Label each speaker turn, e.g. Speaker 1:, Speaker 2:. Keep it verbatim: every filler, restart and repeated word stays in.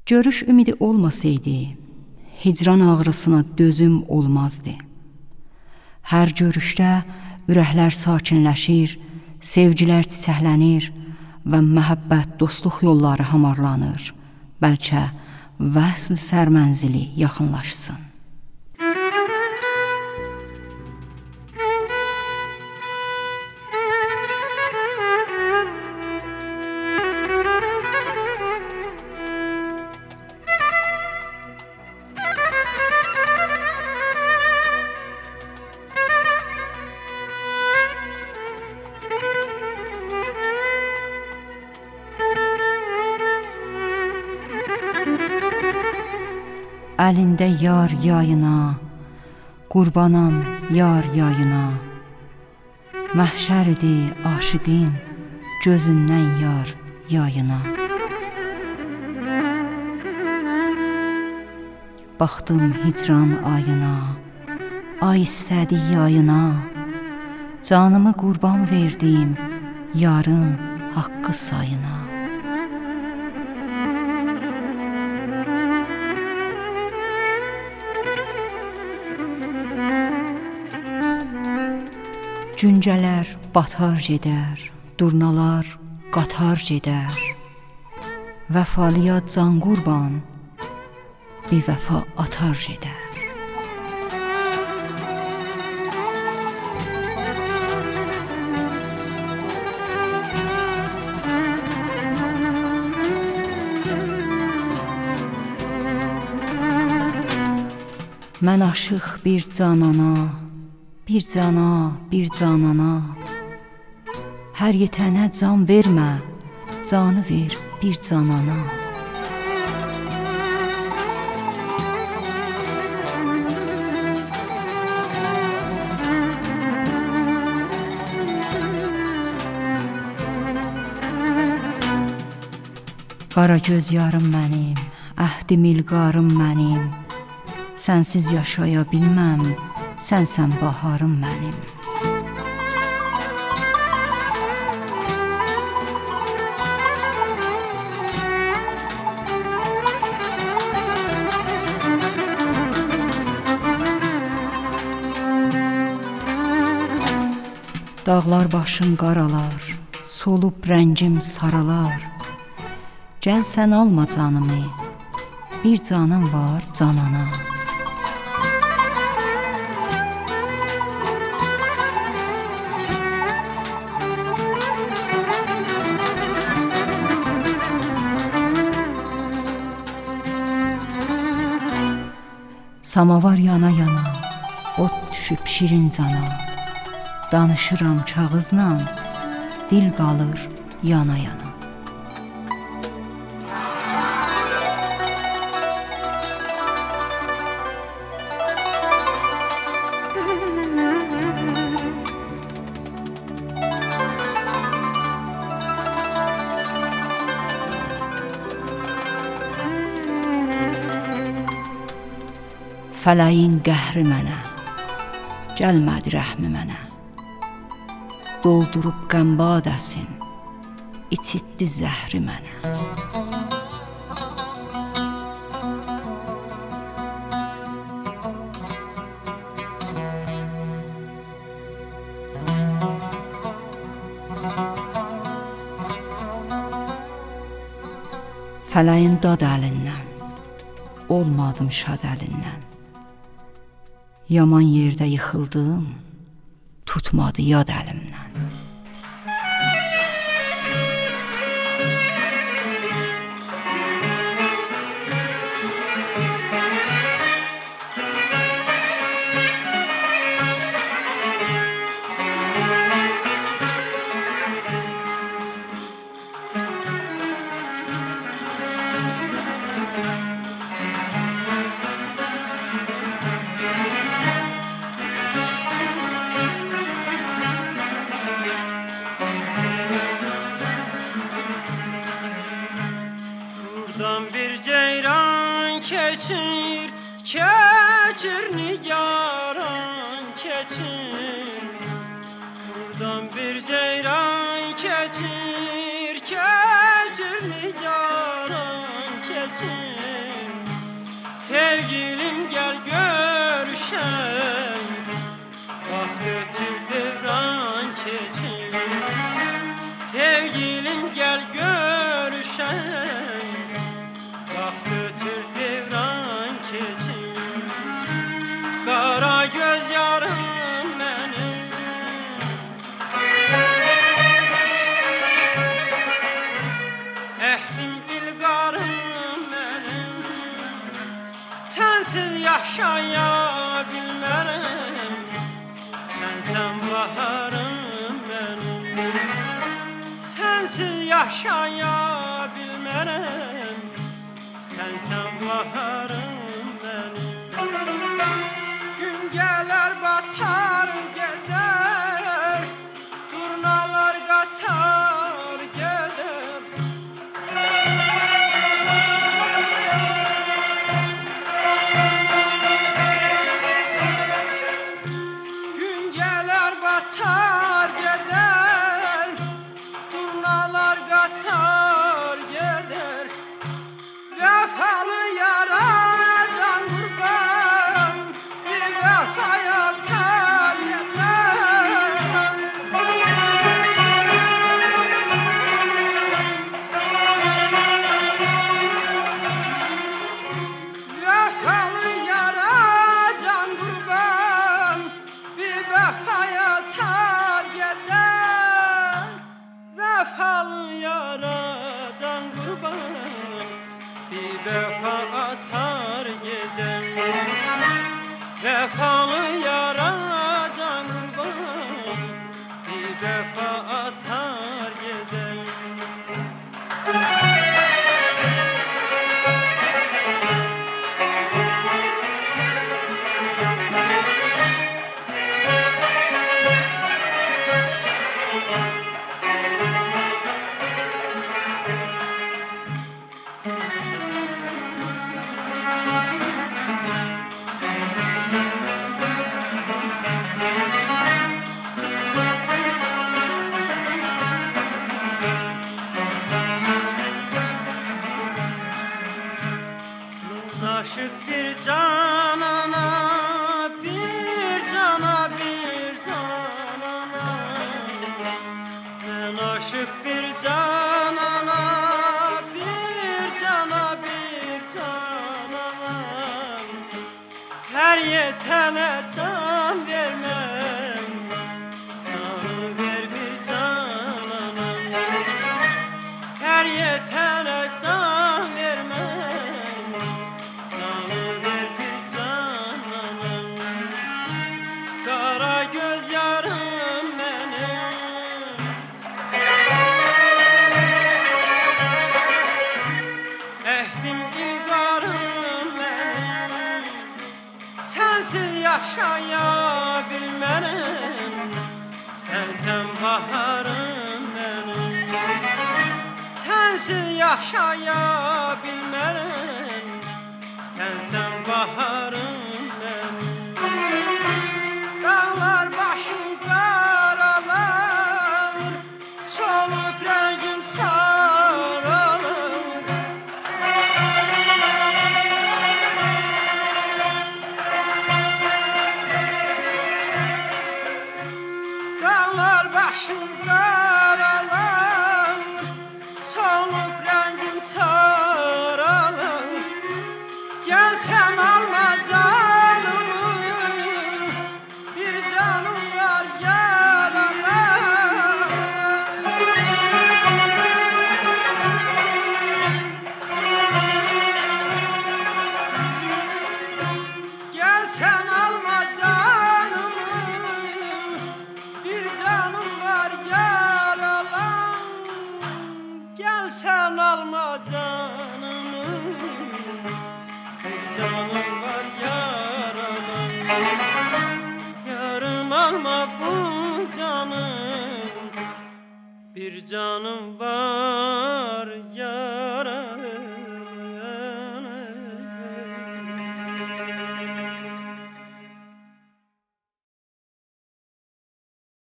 Speaker 1: Görüş ümidi olmasaydı, hicran ağrısına dözüm olmazdı. Hər görüşdə ürəklər sakinləşir, sevgilər çiçəklənir və məhəbbət, dostluq yolları hamarlanır. Bəlkə vəsl sərmənzili yaxınlaşsın. Əlində yar yayına, qurbanam yar yayına. Məhşər idi aşiqin, gözündən yar yayına. Baxdım hicran ayına, ay istədi yayına. Canımı qurban verdim, yarın haqqı sayına. Güncələr batar gedər, durnalar qatar gedər. Vəfalıya can qurban, bir vəfa atar gedər. Mən aşıq bir canana, bir cana, bir canana. Hər yetənə can vermə, canı ver bir canana. Qara göz yarım mənim, əhdi milqarım mənim. Sənsiz yaşaya bilməm, sənsən baharım mənim. Dağlar başın qaralar, solub rəngim saralar. Gəl sən alma canımı, bir canım var canana. Samavar yana yana, ot düşüb şirin cana. Danışıram kağızla, dil qalır yana yana. Fələyin qəhri mənə, gəlmədi rəhmi mənə. Doldurub qəmbadəsin, içitdi zəhri mənə. Fələyin dad əlindən, olmadım şad əlindən. Yaman yerdə yıxıldım, tutmadı yad əlimdən.
Speaker 2: Keçir, keçir nigaran keçir. Buradan bir ceyran keçir, keçir nigaran keçir. keçin. Sevgilim gel görüşen, vaxt ötür devran keçin. Sevgilim gel görüşen, vaxt ötür devran keçin. Qara göz yarım mənim, əhdim ilqarım mənim. Sənsiz yaşaya bilmərəm, sənsən baharım mənim. Sənsiz yaşaya bilmərəm, sənsən baharım mənim. Gün gələr batar gedər, durnalar qatar gedər. Gün gələr batar gedər, durnalar qatar gedər. Vəfalı yara can qurban, bir vəfaya tar gedər. Vəfalı yara can qurban, bir vəfaya tar gedər. Vəfalı yara can qurban, bir vəfa atar gedər. Vəfalı yara can qurban, bir vəfa atar gedər. Aşık bir canana, bir cana, bir canana. Ben aşık bir canana, bir cana, bir canana. Her yetene can vermem, canı ver bir canana. Her yetene can vermem, canı ver bir canana. Qara göz yarım mənim, əhdim ilqarım mənim. Sənsiz yaşaya bilmərəm, sənsən baharım mənim. Sənsiz yaşaya bilmərəm, sənsən baharım mənim. Dağlar başım qaralar, solub rəngim saralır. Dağlar başım qaralar, solub rəngim saralır. Gel sen alma canımı, bir canım var yaralı. Gel sen alma canımı, bir canım var yaralı. Gel sen alma canımı, bir canım var yaralı. Yarım alma bu canım, bir canım var.